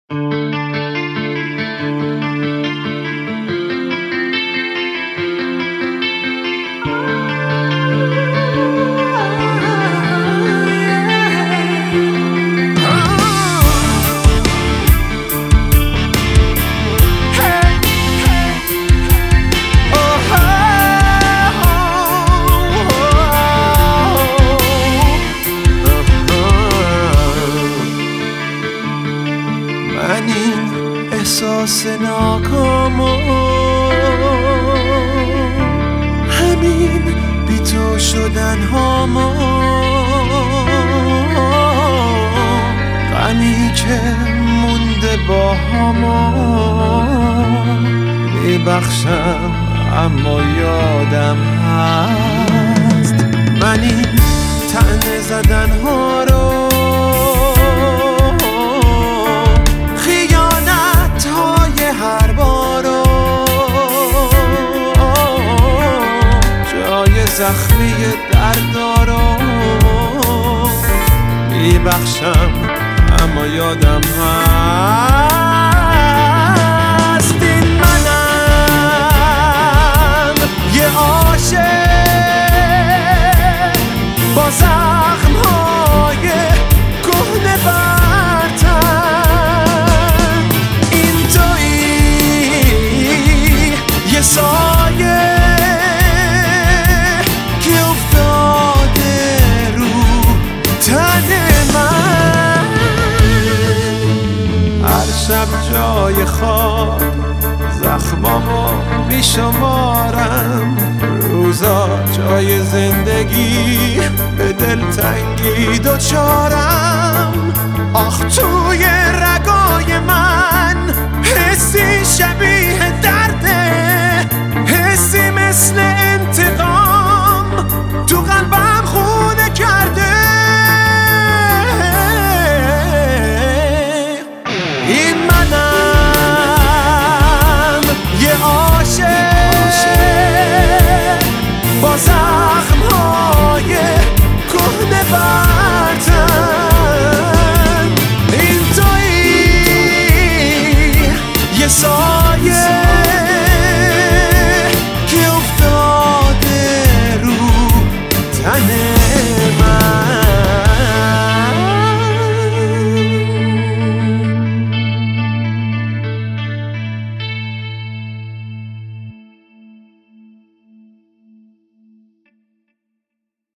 من این احساس ناکامو همین بی تو شدن هامو غمی که مونده با همو میبخشم اما یادم هست من این طعنه زدن ها رو خیانت های هر بارو جای زخمی دردارو میبخشم اما یادم هست این منم یه عاشق با زخم‌های کهنه بر تن این تویی یه سایه که افتاده رو تن من هر شب جای خواب زخمامو میشمارم روزا جای زندگی به دلتنگی دوچارم آخ تو